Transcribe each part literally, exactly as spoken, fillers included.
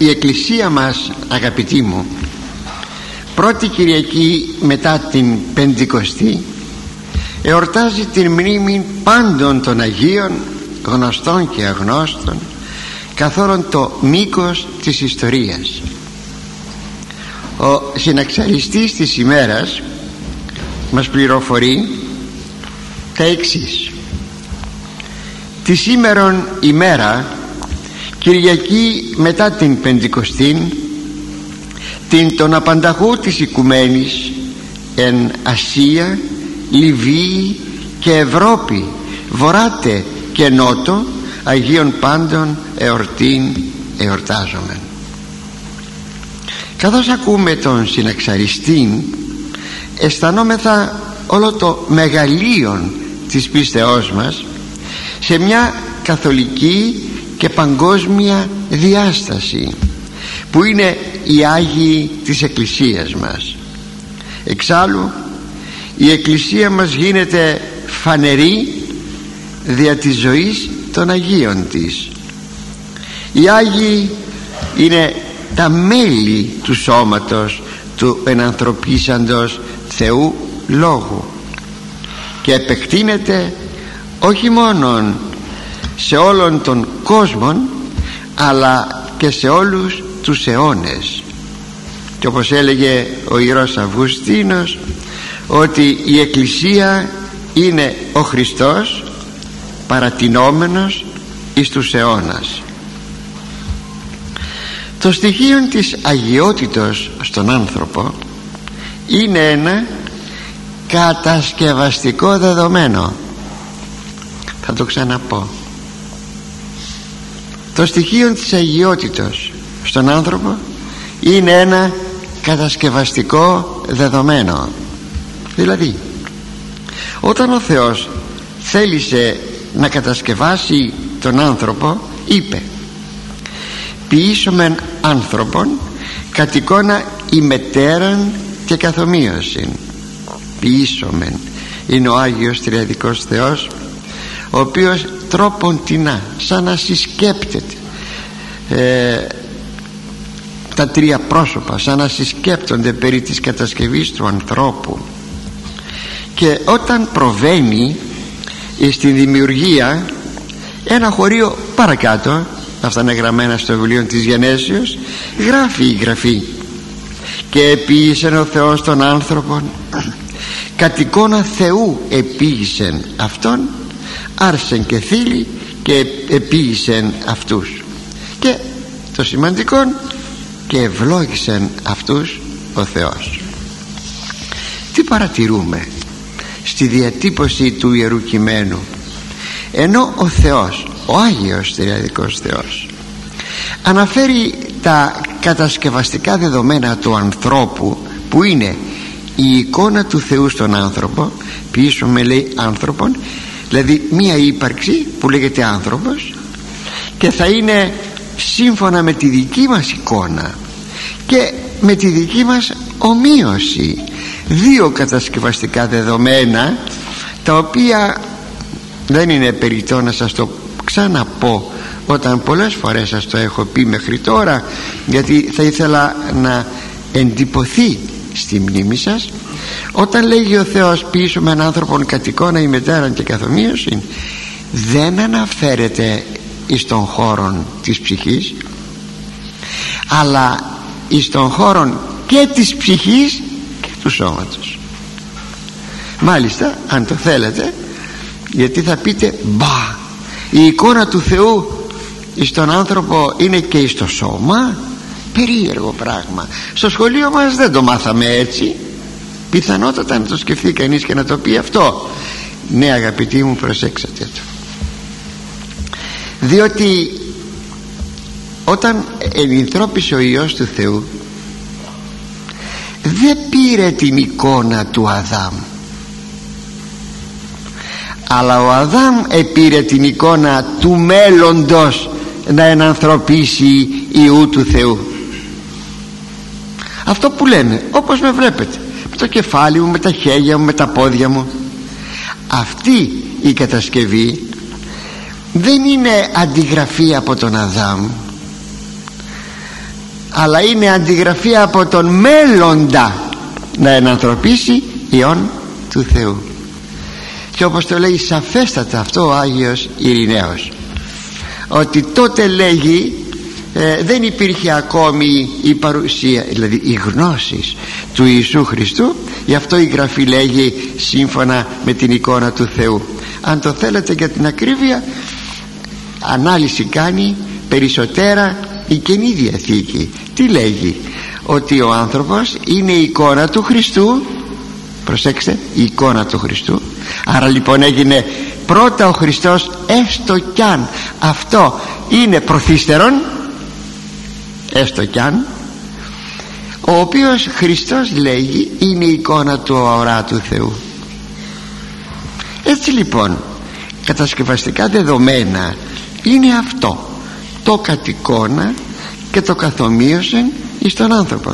Η Εκκλησία μας, αγαπητοί μου, πρώτη Κυριακή μετά την Πεντηκοστή εορτάζει την μνήμη πάντων των Αγίων, γνωστών και αγνώστων, καθ' όλον το μήκος της ιστορίας. Ο συναξαριστής της ημέρας μας πληροφορεί τα εξής: τη σήμερον ημέρα, Κυριακή μετά την Πεντηκοστήν, την των απανταχού της οικουμένης εν Ασία, Λιβύη και Ευρώπη, βορράτε και νότο, Αγίων πάντων εορτήν εορτάζομεν. Καθώς ακούμε τον συναξαριστήν, αισθανόμεθα όλο το μεγαλείον της πίστεώς μας σε μια καθολική και παγκόσμια διάσταση που είναι οι Άγιοι της Εκκλησίας μας. Εξάλλου η Εκκλησία μας γίνεται φανερή δια της ζωής των Αγίων της. Οι Άγιοι είναι τα μέλη του σώματος του ενανθρωπίσαντος Θεού Λόγου και επεκτείνεται όχι μόνον σε όλον τον κόσμο αλλά και σε όλους τους αιώνες. Και όπως έλεγε ο Ιερός Αυγουστίνος, ότι η Εκκλησία είναι ο Χριστός παρατηνόμενος εις τους αιώνας. Το στοιχείο της αγιότητος στον άνθρωπο είναι ένα κατασκευαστικό δεδομένο. Θα το ξαναπώ. Το στοιχείο της αγιότητος στον άνθρωπο είναι ένα κατασκευαστικό δεδομένο. Δηλαδή, όταν ο Θεός θέλησε να κατασκευάσει τον άνθρωπο, είπε: ποιήσομεν άνθρωπον κατ' εικόνα ημετέραν και καθομοίωσιν. Ποιήσομεν είναι ο Άγιος Τριαδικός Θεός, ο οποίος τρόπον τεινά, σαν να συσκέπτεται ε, τα τρία πρόσωπα, σαν να συσκέπτονται περί της κατασκευής του ανθρώπου. Και όταν προβαίνει στην δημιουργία, ένα χωρίο παρακάτω, αυτά είναι γραμμένα στο βιβλίο της Γενέσεως, γράφει η Γραφή: και επίησεν ο Θεός τον άνθρωπον κατ' εικόνα Θεού επίησεν αυτόν, άρσεν και θήλη και επίησεν αυτούς. Και το σημαντικό, και ευλόγησεν αυτούς ο Θεός. Τι παρατηρούμε στη διατύπωση του Ιερού Κειμένου? Ενώ ο Θεός, ο Άγιος Τριαδικός Θεός, αναφέρει τα κατασκευαστικά δεδομένα του ανθρώπου, που είναι η εικόνα του Θεού στον άνθρωπο, πίσω με λέει άνθρωπον, δηλαδή μία ύπαρξη που λέγεται άνθρωπος, και θα είναι σύμφωνα με τη δική μας εικόνα και με τη δική μας ομοίωση. Δύο κατασκευαστικά δεδομένα, τα οποία δεν είναι περιττό να σας το ξαναπώ, όταν πολλές φορές σας το έχω πει μέχρι τώρα, γιατί θα ήθελα να εντυπωθεί στη μνήμη σας. Όταν λέγει ο Θεός ποιήσω με έναν άνθρωπον κατ' εικόνα ημετέραν και καθομοίωση, δεν αναφέρεται εις των χώρων της ψυχής, αλλά εις των χώρων και της ψυχής και του σώματος. Μάλιστα, αν το θέλετε, γιατί θα πείτε μπα, η εικόνα του Θεού εις τον άνθρωπο είναι και εις το σώμα. Περίεργο πράγμα. Στο σχολείο μας δεν το μάθαμε έτσι. Πιθανότατα να το σκεφτεί κανείς και να το πει αυτό. Ναι, αγαπητοί μου, προσέξατε το, διότι όταν ενυνθρώπησε ο Υιός του Θεού, δεν πήρε την εικόνα του Αδάμ, αλλά ο Αδάμ επήρε την εικόνα του μέλλοντος να ενανθρωπίσει Υιού του Θεού. Αυτό που λέμε, όπως με βλέπετε, με το κεφάλι μου, με τα χέρια μου, με τα πόδια μου, αυτή η κατασκευή δεν είναι αντιγραφή από τον Αδάμ, αλλά είναι αντιγραφή από τον μέλλοντα να ενανθρωπίσει ιόν του Θεού. Και όπως το λέει σαφέστατα αυτό ο Άγιος Ειρηναίος, ότι τότε λέγει ε, δεν υπήρχε ακόμη η παρουσία, δηλαδή η γνώση του Ιησού Χριστού, γι' αυτό η Γραφή λέγει σύμφωνα με την εικόνα του Θεού. Αν το θέλετε για την ακρίβεια, ανάλυση κάνει περισσότερα η Καινή Διαθήκη. Τι λέγει? Ότι ο άνθρωπος είναι η εικόνα του Χριστού. Προσέξτε, η εικόνα του Χριστού. Άρα λοιπόν έγινε πρώτα ο Χριστός, έστω κι αν αυτό είναι προθύστερον, έστω κι αν, ο οποίος Χριστός λέγει είναι η εικόνα του ορατού του Θεού. Έτσι λοιπόν κατασκευαστικά δεδομένα είναι αυτό, το κατ' εικόνα και το καθομοίωσεν εις τον άνθρωπο.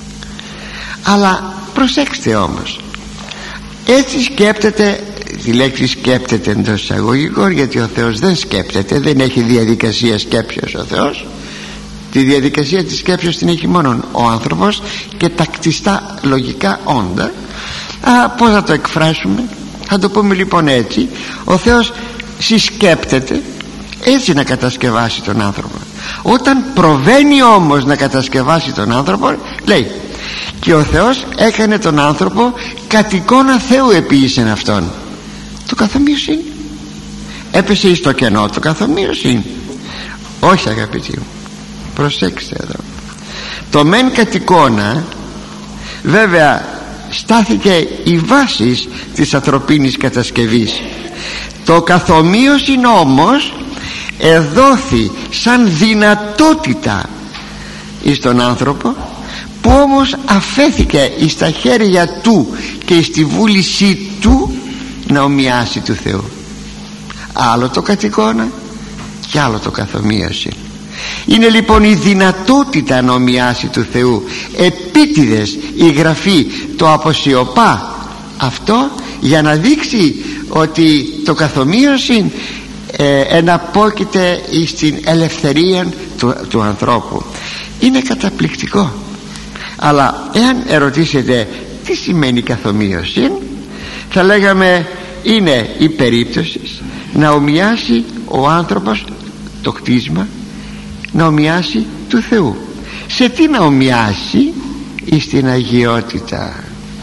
Αλλά προσέξτε όμως, έτσι σκέπτεται, τη λέξη σκέπτεται εντός εισαγωγικών, γιατί ο Θεός δεν σκέπτεται, δεν έχει διαδικασία σκέψεως ο Θεός. Τη διαδικασία της σκέψεως την έχει μόνο ο άνθρωπος και τα κτιστά λογικά όντα. Α, πώς θα το εκφράσουμε? Θα το πούμε λοιπόν έτσι: ο Θεός συσκέπτεται έτσι να κατασκευάσει τον άνθρωπο. Όταν προβαίνει όμως να κατασκευάσει τον άνθρωπο, λέει: και ο Θεός έκανε τον άνθρωπο κατ' εικόνα Θεού επίησεν αυτόν. Το καθομοίωσιν. Έπεσε εις το κενό το καθομοίωσιν? Όχι, αγαπητοί μου, προσέξτε εδώ. Το μεν κατ' εικόνα, βέβαια, στάθηκε η βάση της ανθρωπίνης κατασκευής. Το καθομοίωσιν όμως εδόθη σαν δυνατότητα εις τον άνθρωπο, που όμως αφέθηκε εις τα χέρια του και εις τη βούλησή του να ομοιάσει του Θεού. Άλλο το κατ' εικόνα και άλλο το καθομοίωση. Είναι λοιπόν η δυνατότητα να ομοιάσει του Θεού. Επίτηδες η Γραφή το αποσιωπά αυτό για να δείξει ότι το καθομοίωση ε, εναπόκειται στην ελευθερία του, του ανθρώπου. Είναι καταπληκτικό. Αλλά εάν ερωτήσετε τι σημαίνει καθομοίωση, θα λέγαμε είναι η περίπτωση να ομοιάσει ο άνθρωπος το κτίσμα, να ομοιάσει του Θεού. Σε τι να ομοιάσει? Εις την αγιότητα.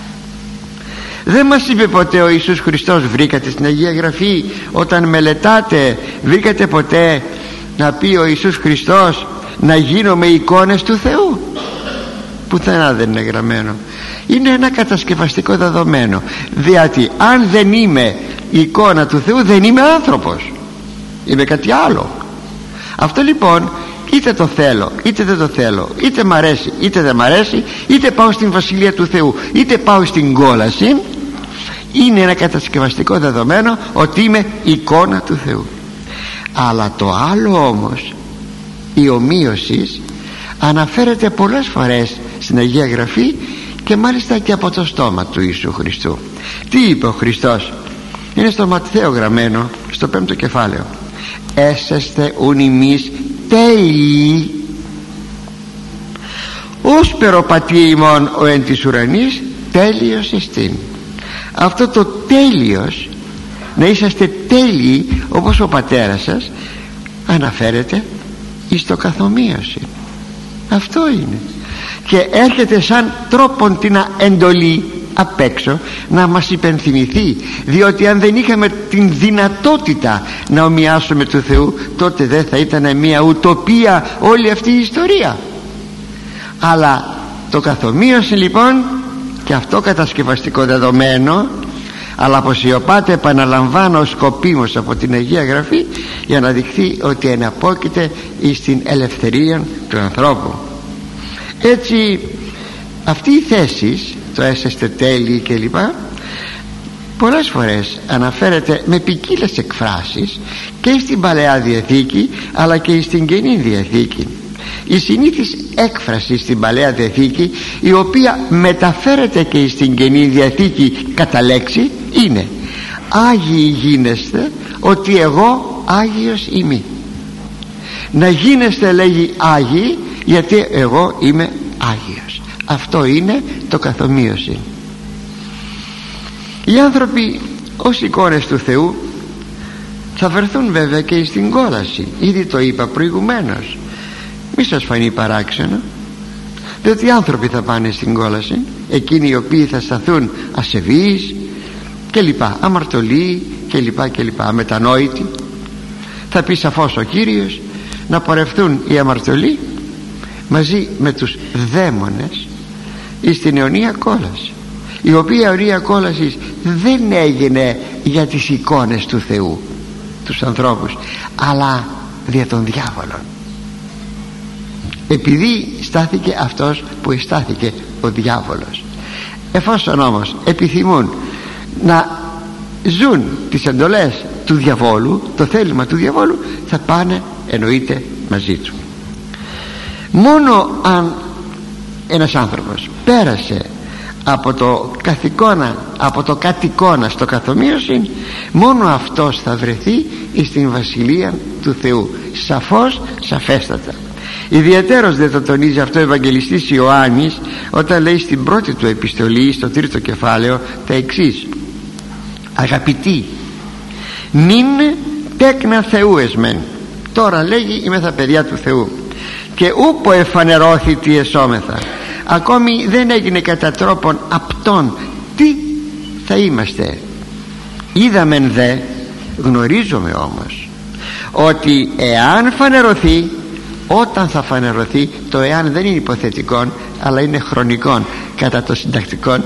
Δεν μας είπε ποτέ ο Ιησούς Χριστός, βρήκατε στην Αγία Γραφή, όταν μελετάτε, βρήκατε ποτέ να πει ο Ιησούς Χριστός να γίνομαι εικόνες του Θεού? Πουθενά δεν είναι γραμμένο. Είναι ένα κατασκευαστικό δεδομένο, διότι αν δεν είμαι η εικόνα του Θεού, δεν είμαι άνθρωπος, είμαι κάτι άλλο. Αυτό λοιπόν, είτε το θέλω είτε δεν το θέλω, είτε μ' αρέσει είτε δεν μ' αρέσει, είτε πάω στην Βασιλεία του Θεού είτε πάω στην κόλαση, είναι ένα κατασκευαστικό δεδομένο ότι είμαι εικόνα του Θεού. Αλλά το άλλο όμως, η ομοίωση, αναφέρεται πολλές φορές στην Αγία Γραφή και μάλιστα και από το στόμα του Ιησού Χριστού. Τι είπε ο Χριστός? Είναι στο Ματθαίο γραμμένο, στο πέμπτο κεφάλαιο: έσεστε ουν ημείς τέλειοι, ως περοπατή ημών ο εν της ουρανής τέλειος εστίν. Αυτό το τέλειος, να είσαστε τέλειοι όπως ο πατέρας σας, αναφέρεται εις το καθομοίωση. Αυτό είναι. Και έρχεται σαν τρόπον την εντολή απ' έξω να μας υπενθυμηθεί, διότι αν δεν είχαμε την δυνατότητα να ομοιάσουμε του Θεού, τότε δεν θα ήταν μια ουτοπία όλη αυτή η ιστορία. Αλλά το καθομοίωσε λοιπόν, και αυτό κατασκευαστικό δεδομένο, αλλά αποσιωπάται, επαναλαμβάνω, σκοπίμως από την Αγία Γραφή, για να δειχθεί ότι εναπόκειται στην ελευθερία του ανθρώπου. Έτσι αυτή η θέση, το έσαστε τέλειοι κλπ, πολλές φορές αναφέρεται με ποικίλες εκφράσεις και στην Παλαιά Διαθήκη αλλά και στην Καινή Διαθήκη. Η συνήθις έκφραση στην Παλαιά Διαθήκη, η οποία μεταφέρεται και στην Καινή Διαθήκη κατά λέξη, είναι «Άγιοι γίνεστε ότι εγώ Άγιος είμαι». Να γίνεστε, λέγει, Άγιοι, γιατί εγώ είμαι Άγιος. Αυτό είναι το καθομοίωση. Οι άνθρωποι ως εικόνες του Θεού θα βρεθούν βέβαια και στην κόλαση. Ήδη το είπα προηγουμένως, μη σας φανεί παράξενο, διότι οι άνθρωποι θα πάνε στην κόλαση, εκείνοι οι οποίοι θα σταθούν ασεβείς και λοιπά, αμαρτωλοί και λοιπά και λοιπά, αμετανόητοι. Θα πει σαφώς ο Κύριος να πορευτούν οι αμαρτωλοί μαζί με τους δαίμονες εις την αιωνία κόλαση, η οποία αιωνία κόλαση δεν έγινε για τις εικόνες του Θεού, τους ανθρώπους, αλλά δια των διάβολων, επειδή στάθηκε αυτός που στάθηκε, ο διάβολος. Εφόσον όμως επιθυμούν να ζουν τις εντολές του διαβόλου, το θέλημα του διαβόλου, θα πάνε εννοείται μαζί του. Μόνο αν ένας άνθρωπος πέρασε από το καθηκόνα, από το κατοικόνα στο καθομοίωση, μόνο αυτός θα βρεθεί στην βασιλεία του Θεού. Σαφώς, σαφέστατα. Ιδιαιτέρως δεν το τονίζει αυτό ο Ευαγγελιστής Ιωάννης όταν λέει στην πρώτη του επιστολή, στο τρίτο κεφάλαιο, τα εξής: αγαπητοί, νυν τέκνα Θεού εσμεν. Τώρα λέγει είμαι τα παιδιά του Θεού, και ούπο εφανερώθη τι εσώμεθα. Ακόμη δεν έγινε κατά τρόπον απτών τι θα είμαστε. Είδαμεν δε, γνωρίζομαι όμως, ότι εάν φανερωθεί, όταν θα φανερωθεί, το εάν δεν είναι υποθετικό αλλά είναι χρονικό κατά το συντακτικό,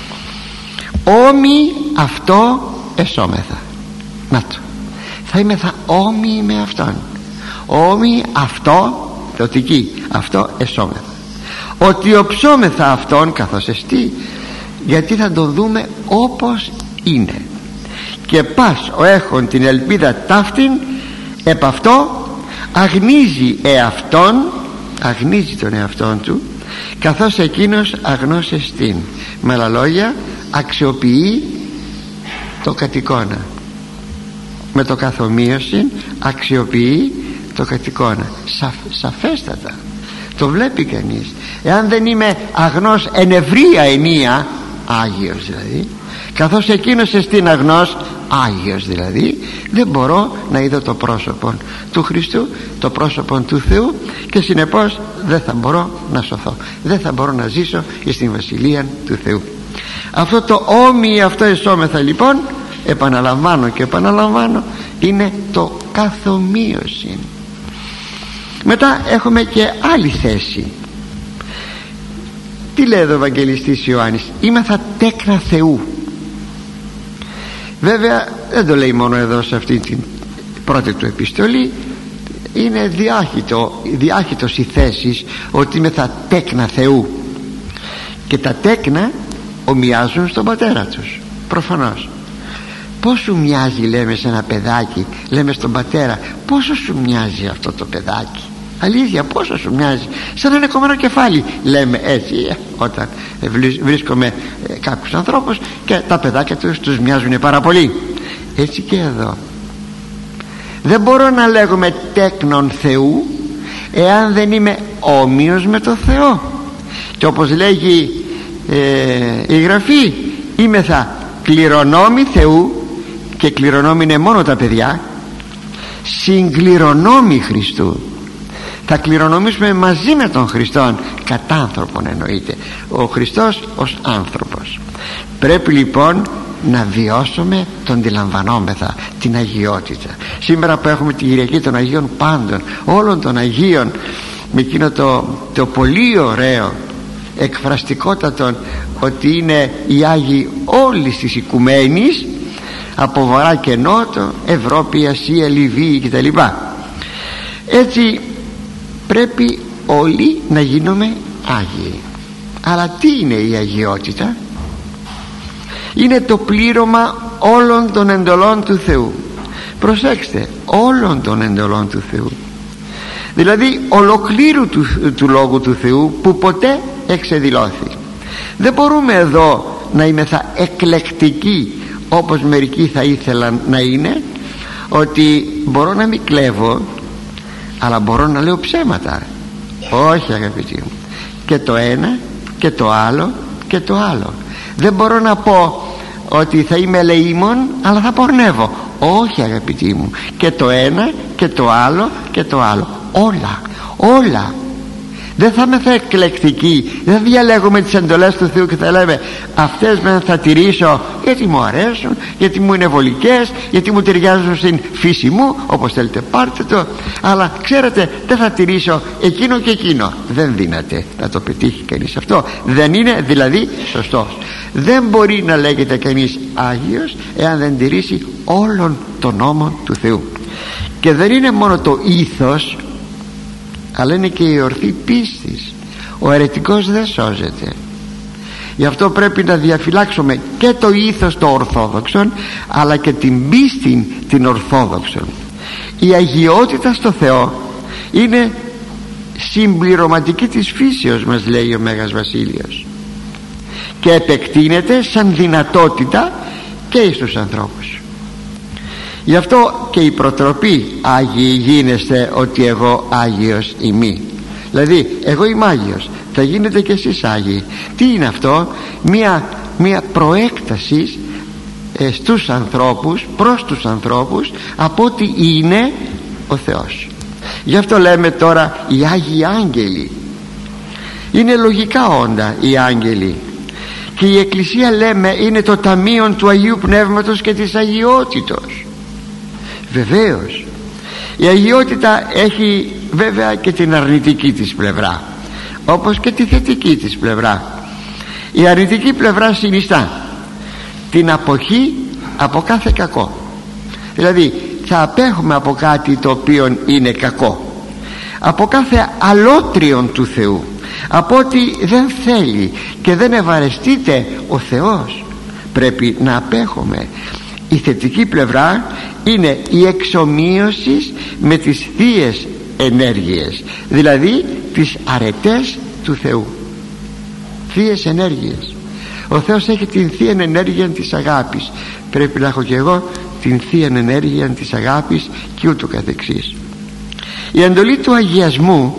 όμοι αυτό εσώμεθα. Να το, θα είμαι θα όμοι με αυτόν, όμοι αυτό, θεωτική, αυτό εσώμεθα, ότι οψώμεθα αυτόν καθώς εστί, γιατί θα τον δούμε όπως είναι. Και πας ο έχων την ελπίδα ταύτην επ' αυτό αγνίζει εαυτόν, αγνίζει τον εαυτόν του, καθώς εκείνος αγνός εστίν. Με άλλα λόγια, αξιοποιεί το κατοικόνα. Με το καθομοίωση αξιοποιεί το κατοικόνα. Σαφ, σαφέστατα το βλέπει κανείς. Εάν δεν είμαι αγνός εν ευρεία ενία, Άγιος δηλαδή, καθώς εκείνος εστίν αγνός, Άγιος δηλαδή, δεν μπορώ να είδω το πρόσωπο του Χριστού, το πρόσωπο του Θεού, και συνεπώς δεν θα μπορώ να σωθώ, δεν θα μπορώ να ζήσω στην Βασιλεία του Θεού. Αυτό το όμοι αυτό εσώμεθα λοιπόν, επαναλαμβάνω και επαναλαμβάνω, είναι το καθομοίωση. Μετά έχουμε και άλλη θέση. Τι λέει εδώ ο Ευαγγελιστής Ιωάννης? Είμαι θα τέκνα Θεού. Βέβαια δεν το λέει μόνο εδώ σε αυτή την πρώτη του επιστολή, είναι διάχυτο, διάχυτος η θέση ότι είμαι θα τέκνα Θεού. Και τα τέκνα ομοιάζουν στον πατέρα τους, προφανώς. Πώς σου μοιάζει, λέμε, σε ένα παιδάκι, λέμε στον πατέρα, πόσο σου μοιάζει αυτό το παιδάκι, αλήθεια, πόσο σου μοιάζει, σαν ένα κομμένο κεφάλι, λέμε έτσι όταν βρίσκομαι κάποιους ανθρώπους και τα παιδάκια τους τους μοιάζουν πάρα πολύ. Έτσι και εδώ δεν μπορώ να λέγομαι τέκνον Θεού εάν δεν είμαι όμοιος με το Θεό. Και όπως λέγει ε, η Γραφή, είμαι θα κληρονόμοι Θεού, και κληρονόμοι είναι μόνο τα παιδιά, συγκληρονόμοι Χριστού. Θα κληρονομήσουμε μαζί με τον Χριστόν, κατά άνθρωπον εννοείται, ο Χριστός ως άνθρωπος. Πρέπει λοιπόν να βιώσουμε τον αντιλαμβανόμεθα, την αγιότητα. Σήμερα που έχουμε την Κυριακή των Αγίων Πάντων, όλων των Αγίων, με εκείνο το, το πολύ ωραίο εκφραστικότατο ότι είναι οι Άγιοι όλης της οικουμένης, από βορρά και νότο, Ευρώπη, Ασία, Λιβύη κτλ. Έτσι πρέπει όλοι να γίνουμε Άγιοι. Αλλά τι είναι η αγιότητα? Είναι το πλήρωμα όλων των εντολών του Θεού. Προσέξτε, όλων των εντολών του Θεού, δηλαδή ολοκλήρου του, του Λόγου του Θεού, που ποτέ εξεδηλώθη. Δεν μπορούμε εδώ να είμεθα εκλεκτικοί όπως μερικοί θα ήθελαν να είναι, ότι μπορώ να μην κλέβω αλλά μπορώ να λέω ψέματα. Όχι αγαπητοί μου, και το ένα και το άλλο και το άλλο. Δεν μπορώ να πω ότι θα είμαι ελεήμων αλλά θα πορνεύω. Όχι αγαπητοί μου, και το ένα και το άλλο και το άλλο. Όλα, όλα. Δεν θα είμαστε εκλεκτικοί, δεν θα διαλέγουμε τις εντολές του Θεού και θα λέμε αυτές με θα τηρήσω γιατί μου αρέσουν, γιατί μου είναι βολικές, γιατί μου ταιριάζουν στην φύση μου, όπως θέλετε πάρτε το, αλλά ξέρετε δεν θα τηρήσω εκείνο και εκείνο. Δεν δύναται να το πετύχει κανείς αυτό, δεν είναι δηλαδή σωστός. Δεν μπορεί να λέγεται κανείς Άγιος εάν δεν τηρήσει όλων των νόμων του Θεού. Και δεν είναι μόνο το ήθος, αλλά είναι και η ορθή πίστης. Ο αιρετικός δεν σώζεται. Γι' αυτό πρέπει να διαφυλάξουμε και το ήθος το ορθόδοξον, αλλά και την πίστη την ορθόδοξον. Η αγιότητα στο Θεό είναι συμπληρωματική της φύσεως μας, λέει ο Μέγας Βασίλειος, και επεκτείνεται σαν δυνατότητα και στους ανθρώπους. Γι' αυτό και η προτροπή Άγιοι γίνεστε ότι εγώ Άγιος ημί. Δηλαδή εγώ είμαι Άγιος, θα γίνετε και εσείς Άγιοι. Τι είναι αυτό? Μια, μια προέκταση ε, στους ανθρώπους, προς τους ανθρώπους, από ό,τι είναι ο Θεός. Γι' αυτό λέμε τώρα οι Άγιοι Άγγελοι. Είναι λογικά όντα οι άγγελοι. Και η Εκκλησία λέμε είναι το ταμείο του Αγίου Πνεύματος και της αγιότητος. Βεβαίως η αγιότητα έχει βέβαια και την αρνητική της πλευρά, όπως και τη θετική της πλευρά. Η αρνητική πλευρά συνιστά την αποχή από κάθε κακό. Δηλαδή θα απέχουμε από κάτι το οποίο είναι κακό, από κάθε αλότριον του Θεού, από ό,τι δεν θέλει και δεν ευαρεστείται ο Θεός, πρέπει να απέχουμε. Η θετική πλευρά είναι η εξομοίωση με τις θείες ενέργειες, δηλαδή τις αρετές του Θεού. Θείες ενέργειες. Ο Θεός έχει την θεία ενέργεια της αγάπης, πρέπει να έχω και εγώ την θεία ενέργεια της αγάπης και ούτω καθεξής. Η εντολή του αγιασμού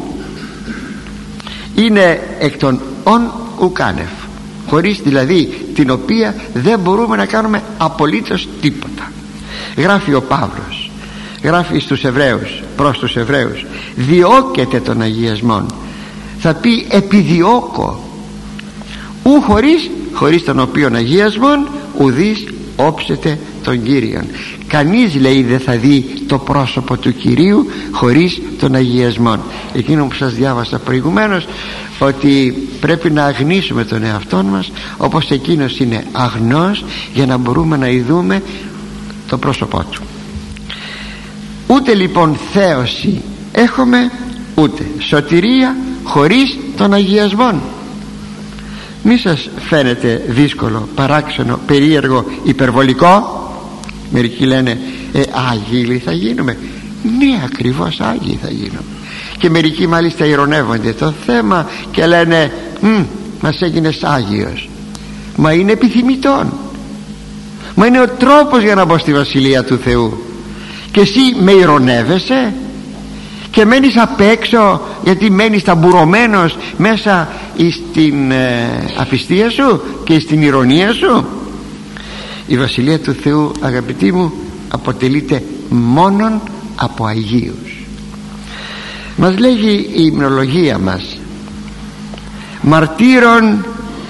είναι εκ των ον ουκάνευ, χωρίς δηλαδή την οποία δεν μπορούμε να κάνουμε απολύτως τίποτα. Γράφει ο Παύλος, γράφει στους Εβραίους, προς τους Εβραίους, διώκεται τον αγιασμόν. Θα πει επιδιώκω, ου χωρίς, χωρίς τον οποίον αγιασμόν ουδείς όψεται τον Κύριον. Κανείς, λέει, δεν θα δει το πρόσωπο του Κυρίου χωρίς τον αγιασμόν. Εκείνο που σας διάβασα προηγουμένως, ότι πρέπει να αγνίσουμε τον εαυτό μας όπως εκείνος είναι αγνός, για να μπορούμε να ειδούμε το πρόσωπό του. Ούτε λοιπόν θέωση έχουμε, ούτε σωτηρία χωρίς τον αγιασμόν. Μη σας φαίνεται δύσκολο, παράξενο, περίεργο, υπερβολικό. Μερικοί λένε ε, Άγιοι θα γίνουμε. Ναι, ακριβώς Άγιοι θα γίνουμε. Και μερικοί μάλιστα ειρωνεύονται το θέμα και λένε μας έγινες Άγιος. Μα είναι επιθυμητόν, μα είναι ο τρόπος για να μπω στη Βασιλεία του Θεού. Και εσύ με ειρωνεύεσαι και μένεις απ' έξω, γιατί μένεις ταμπουρωμένος μέσα στην ε, απιστία σου και στην ηρωνία σου. Η Βασιλεία του Θεού, αγαπητοί μου, αποτελείται μόνον από Αγίους. Μας λέγει η υμνολογία μας, μαρτύρων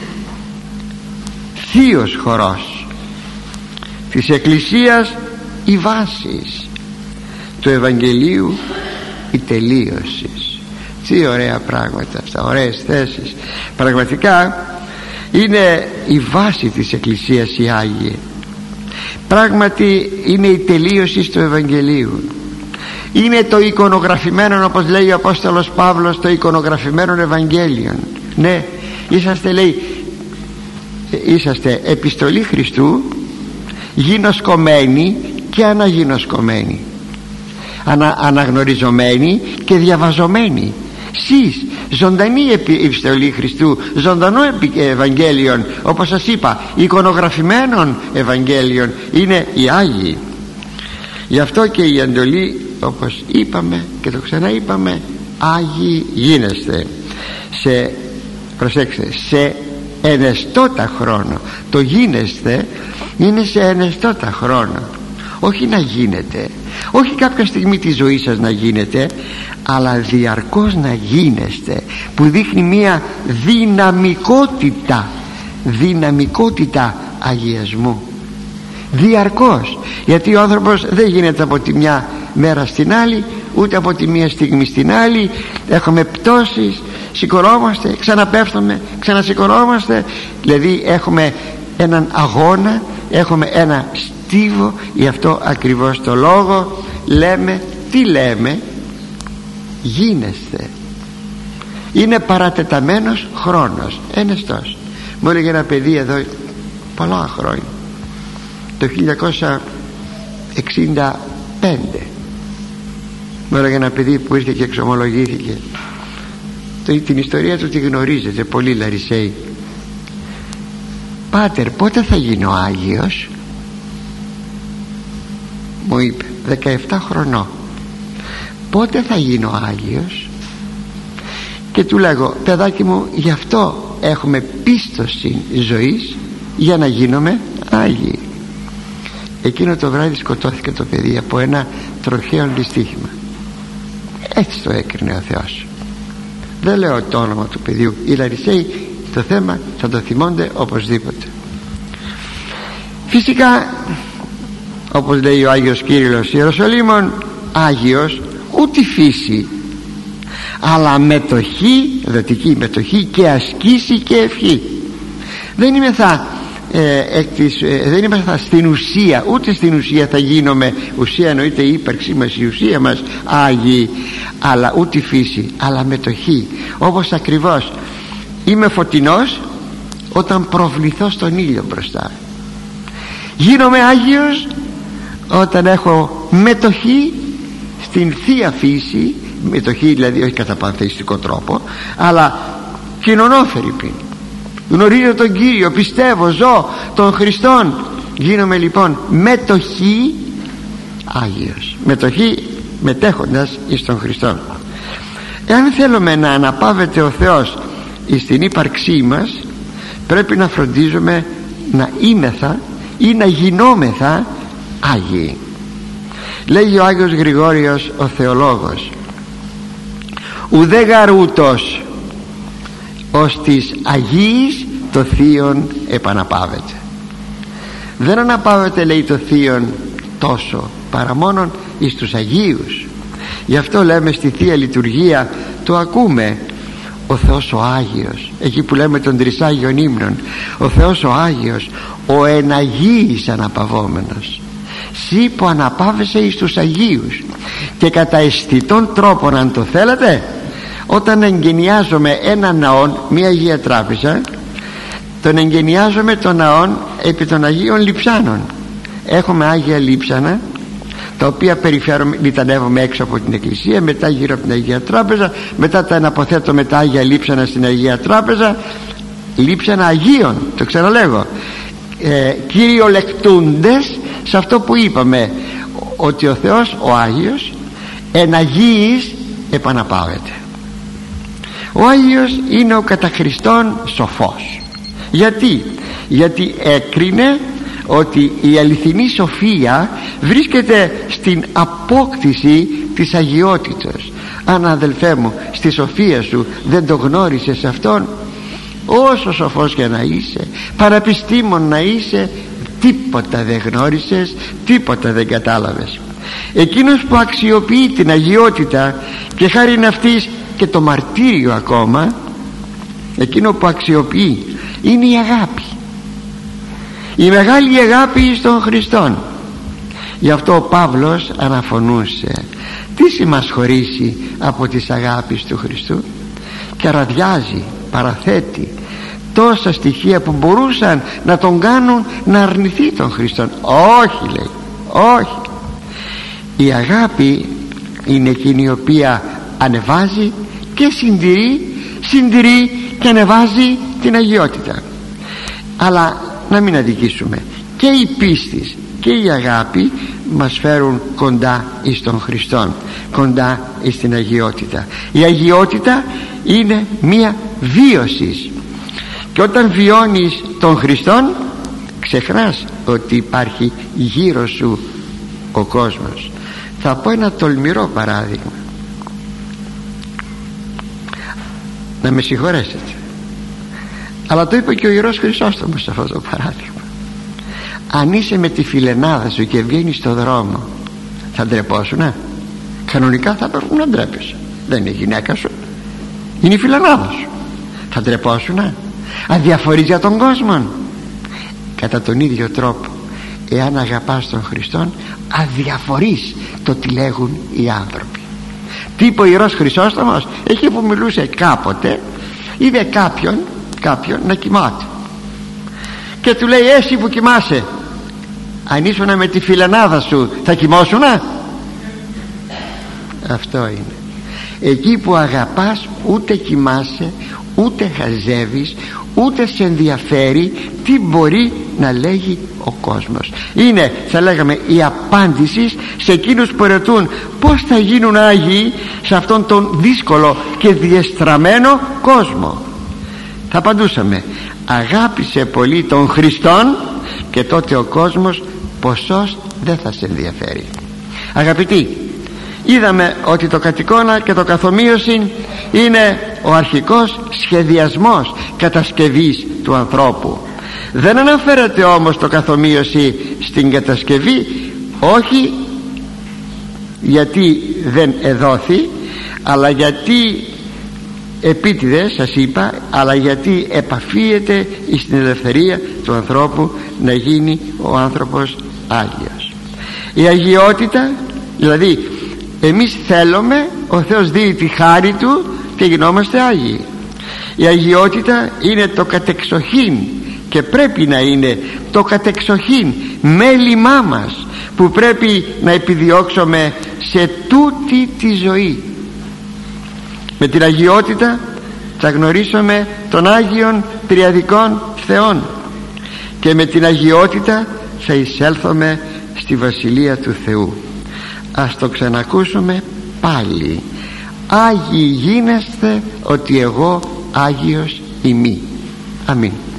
θείος χορός της Εκκλησίας, η βάσης του Ευαγγελίου, η τελείωση. Τι ωραία πράγματα αυτά, ωραίες θέσεις. Πραγματικά είναι η βάση της Εκκλησίας η Άγιοι. Πράγματι είναι η τελείωση του Ευαγγελίου. Είναι το εικονογραφημένο, όπως λέει ο Απόστολος Παύλος, το εικονογραφημένο Ευαγγέλιο. Ναι, είσαστε, λέει, είσαστε επιστολή Χριστού, γινωσκωμένοι και αναγινωσκωμένοι, ανα, αναγνωριζομένοι και διαβαζομένοι. Σεις ζωντανή επιστολή Χριστού, ζωντανό Ευαγγέλιον, όπως σας είπα, εικονογραφημένων Ευαγγέλιων είναι οι Άγιοι. Γι' αυτό και η εντολή, όπως είπαμε και το ξαναείπαμε, Άγιοι γίνεστε. Σε, προσέξτε, σε ενεστώτα χρόνο. Το γίνεστε είναι σε ενεστώτα χρόνο, όχι να γίνετε, όχι κάποια στιγμή της ζωής σας να γίνετε, αλλά διαρκώς να γίνεστε, που δείχνει μία δυναμικότητα, δυναμικότητα αγιασμού διαρκώς. Γιατί ο άνθρωπος δεν γίνεται από τη μια μέρα στην άλλη, ούτε από τη μία στιγμή στην άλλη. Έχουμε πτώσεις, σηκωνόμαστε, ξαναπέφτουμε, ξανασηκωνόμαστε. Δηλαδή έχουμε έναν αγώνα, έχουμε ένα στίβο. Γι' αυτό ακριβώς το λόγο λέμε, τι λέμε, γίνεστε. Είναι παρατεταμένος χρόνος, ενεστός. Μου έλεγε ένα παιδί εδώ πολλά χρόνια, το χίλια εννιακόσια εξήντα πέντε, μου έλεγε ένα παιδί που ήρθε και εξομολογήθηκε. Την ιστορία του τη γνωρίζετε πολύ, Λαρισαίοι. Πάτερ, πότε θα γίνω Άγιος? Μου είπε, δεκαεπτά χρονών. Πότε θα γίνω Άγιος? Και του λέγω, παιδάκι μου, γι' αυτό έχουμε πίστοση ζωής, για να γίνομαι Άγιοι. Εκείνο το βράδυ σκοτώθηκε το παιδί από ένα τροχαίο δυστύχημα. Έτσι το έκρινε ο Θεός. Δεν λέω το όνομα του παιδιού. Οι Λαρισαίοι το θέμα θα το θυμώνται οπωσδήποτε. Φυσικά, όπως λέει ο Άγιος Κύριλλος Ιεροσολύμων, Άγιος ούτε φύση, αλλά μετοχή, δοτική μετοχή και ασκήσει και ευχή. Δεν είμαι θα ε, εκ της, ε, δεν είμαι θα στην ουσία, ούτε στην ουσία θα γίνομαι, ουσία εννοείται η ύπαρξή μας, η ουσία μας Άγιοι, αλλά ούτε φύση, αλλά μετοχή. Όπως ακριβώς είμαι φωτεινός όταν προβληθώ στον ήλιο μπροστά. Γίνομαι Άγιος όταν έχω μετοχή στην Θεία Φύση, μετοχή δηλαδή όχι κατά πανθεϊστικό τρόπο, αλλά κοινωνόφερη πίν. Γνωρίζω τον Κύριο, πιστεύω, ζω τον Χριστόν. Γίνομαι λοιπόν μετοχή Άγιος, μετοχή μετέχοντας εις τον Χριστόν. Εάν θέλουμε να αναπαύεται ο Θεός στην ύπαρξή μας, πρέπει να φροντίζουμε να είμεθα ή να γινόμεθα Άγιοι. Λέγει ο Άγιος Γρηγόριος ο θεολόγος, ουδέ γαρούτος ως της Αγίης το Θείον επαναπάβεται. Δεν αναπάβεται, λέει, το Θείον τόσο, παρά μόνον εις τους Αγίους. Γι' αυτό λέμε στη Θεία Λειτουργία, το ακούμε, ο Θεός ο Άγιος, εκεί που λέμε των τρισάγιων ύμνων, ο Θεός ο Άγιος, ο εν Αγίης αναπαυόμενος. Συ που αναπάβεσαι εις τους Αγίους. Και κατά αισθητών τρόπων, αν το θέλετε, όταν εγκαινιάζομαι ένα ναόν, μια Αγία Τράπεζα, τον εγκαινιάζομαι τον ναόν επί των Αγίων Λειψάνων. Έχουμε Άγια Λείψανα, τα οποία περιφέρομαι, λιτανεύομαι έξω από την εκκλησία, μετά γύρω από την Αγία Τράπεζα, μετά τα αναποθέτω με τα Άγια Λείψανα στην Αγία Τράπεζα. Λείψανα Αγίων, το ξαναλέγω, ε, κυριολεκτούντες σε αυτό που είπαμε, ότι ο Θεός ο Άγιος εν Αγίης επαναπάβεται. Ο Άγιος είναι ο κατά Χριστόν σοφός. Γιατί? Γιατί έκρινε ότι η αληθινή σοφία βρίσκεται στην απόκτηση της αγιότητας. Αν, αδελφέ μου, στη σοφία σου δεν το γνώρισες αυτόν, όσο σοφός και να είσαι, παραπιστήμων να είσαι, τίποτα δεν γνώρισες, τίποτα δεν κατάλαβες. Εκείνος που αξιοποιεί την αγιότητα και χάριν αυτής και το μαρτύριο ακόμα, εκείνο που αξιοποιεί είναι η αγάπη, η μεγάλη αγάπη στον Χριστόν. Γι' αυτό ο Παύλος αναφωνούσε, τι συμμασχωρήσει από τις αγάπης του Χριστού, και ραδιάζει, παραθέτει τόσα στοιχεία που μπορούσαν να τον κάνουν να αρνηθεί τον Χριστόν. Όχι, λέει, όχι. Η αγάπη είναι εκείνη η οποία ανεβάζει και συντηρεί, συντηρεί και ανεβάζει την αγιότητα. Αλλά να μην αδικήσουμε, και η πίστη και η αγάπη μας φέρουν κοντά εις τον Χριστόν, κοντά εις την αγιότητα. Η αγιότητα είναι μία βίωση, και όταν βιώνεις τον Χριστόν ξεχνάς ότι υπάρχει γύρω σου ο κόσμος. Θα πω ένα τολμηρό παράδειγμα, να με συγχωρέσετε, αλλά το είπε και ο Ιερός Χρυσόστομος σε αυτό το παράδειγμα. Αν είσαι με τη φιλενάδα σου και βγαίνεις στο δρόμο, θα ντρεπόσουνα? Κανονικά θα πρέπει να ντρέπεσαι, δεν είναι η γυναίκα σου, είναι η φιλενάδα σου. Θα ντρεπόσουνα? Αδιαφορείς για τον κόσμο? Κατά τον ίδιο τρόπο, εάν αγαπάς τον Χριστόν, αδιαφορείς το τι λέγουν οι άνθρωποι. Τι είπε ο Ιερός Χρυσόστομος? Εκεί που μιλούσε κάποτε, είδε κάποιον, κάποιον να κοιμάται και του λέει: εσύ που κοιμάσαι, αν ήσουνα με τη φιλενάδα σου θα κοιμόσουνα? Αυτό είναι. Εκεί που αγαπάς ούτε κοιμάσαι, ούτε χαζεύεις, ούτε σε ενδιαφέρει τι μπορεί να λέγει ο κόσμος. Είναι, θα λέγαμε, η απάντηση σε εκείνους που ρωτούν πώς θα γίνουν Άγιοι σε αυτόν τον δύσκολο και διεστραμμένο κόσμο. Θα απαντούσαμε: αγάπησε πολύ τον Χριστόν, και τότε ο κόσμος ποσός δεν θα σε ενδιαφέρει. Αγαπητοί, είδαμε ότι το κατ' και το καθομοίωση είναι ο αρχικός σχεδιασμός κατασκευής του ανθρώπου. Δεν αναφέρεται όμως το καθομοίωση στην κατασκευή, όχι γιατί δεν εδόθη, αλλά γιατί επίτηδες, σας είπα, αλλά γιατί επαφίεται στην ελευθερία του ανθρώπου να γίνει ο άνθρωπος Άγιος. Η αγιότητα, δηλαδή εμείς θέλουμε, ο Θεός δίνει τη χάρη Του και γινόμαστε Άγιοι. Η αγιότητα είναι το κατεξοχήν, και πρέπει να είναι το κατεξοχήν μέλημά μας, που πρέπει να επιδιώξουμε σε τούτη τη ζωή. Με την αγιότητα θα γνωρίσουμε τον Άγιον Τριαδικών Θεών, και με την αγιότητα θα εισέλθουμε στη Βασιλεία του Θεού. Ας το ξανακούσουμε πάλι: Άγιοι γίνεστε ότι εγώ Άγιος ημί. Αμήν.